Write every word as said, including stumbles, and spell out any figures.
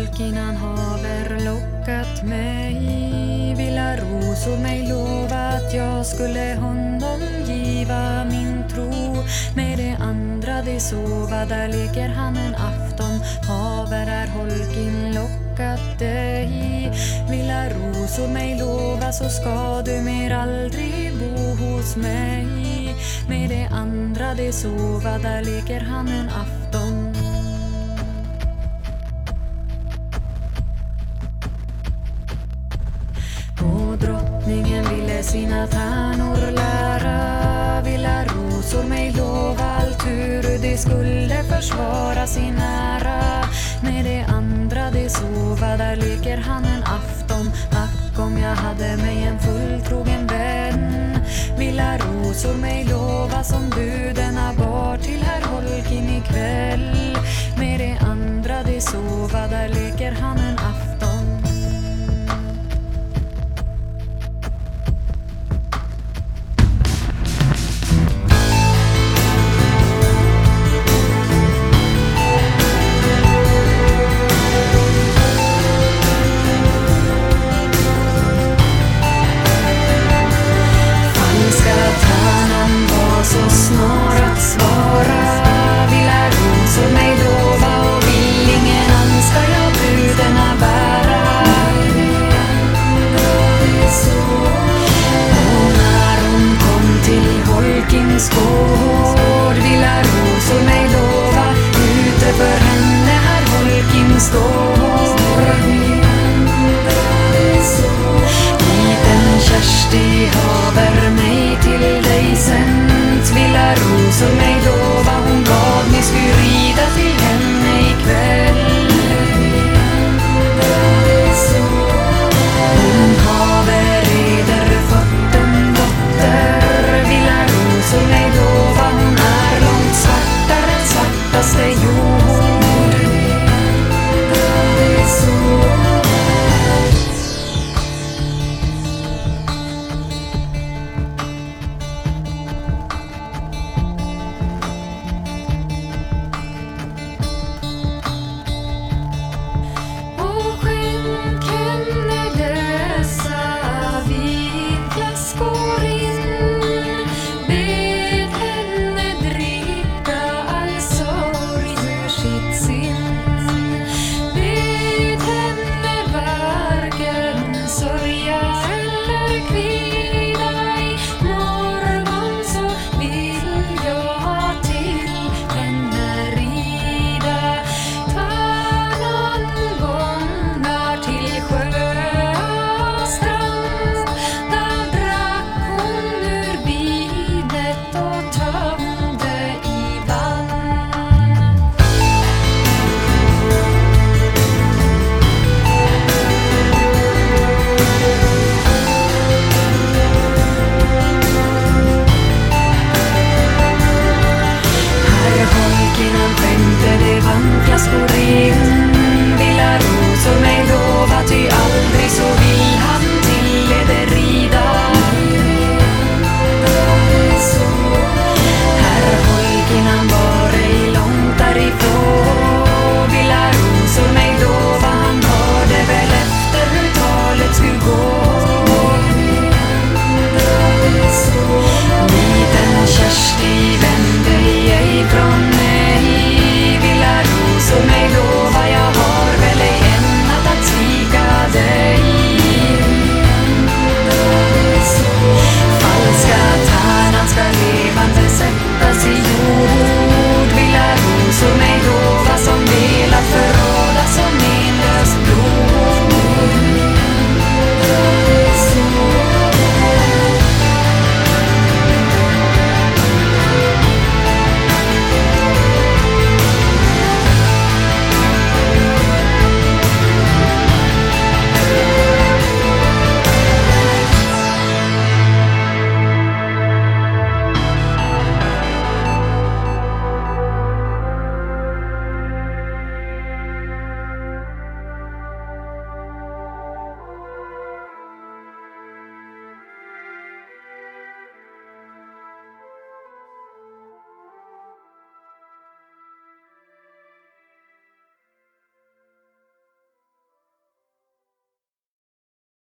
Holkin han haver lockat mig. Villa rosor mig lova att jag skulle honom giva min tro. Med det andra de sova, där leker han en afton. Haver är Holkin lockat dig. Villa rosor mig lova, så ska du mer aldrig bo hos mig. Med det andra de sova, där leker han en afton. Och drottningen ville sina tärnor lära. Villa rosor mig lova allt hur de skulle försvara sin ära. Med det andra de sova, där leker han en afton. Ack om jag hade mig en fulltrogen vän. Villa rosor mig lova som budarna bar till herr Holkin ikväll. Med det andra de sova, där leker han en